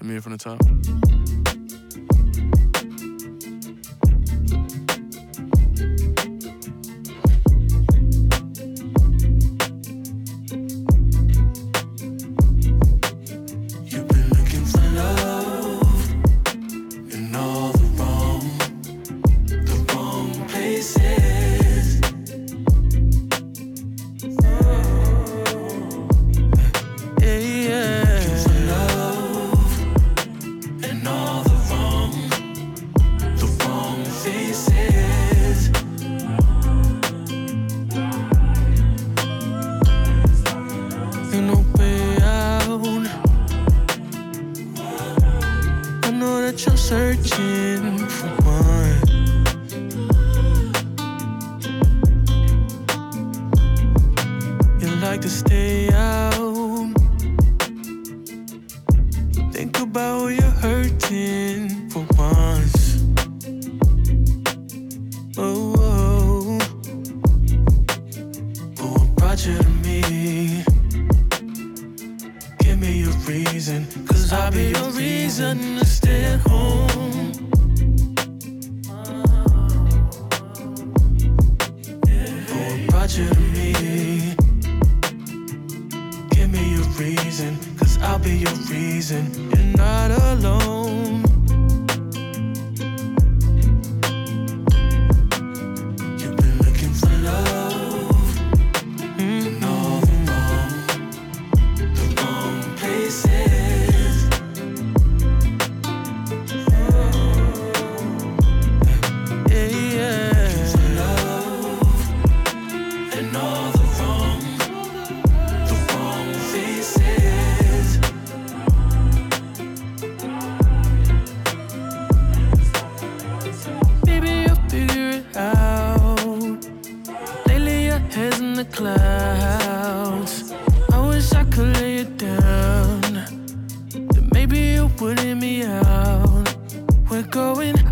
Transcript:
Let me hear from the top. You've been looking for love in all the wrong places. Yeah. Looking for love in all the wrong faces. Ain't no way out. I know that you're searching for one. You like to stay out. Think about who you're hurting for once. Oh, oh. But what brought you to me? Give me a reason, 'cause I'll be your reason to stay at home. But what brought you to me? Give me a reason, 'cause I'll be your reason. You're not alone. You've been looking for love in all the wrong places. Yeah, yeah. Looking for love in all the wrong faces. Baby, you'll figure it out. Lately your head's in the clouds. I wish I could lay it down, then maybe you would hear me out. We're going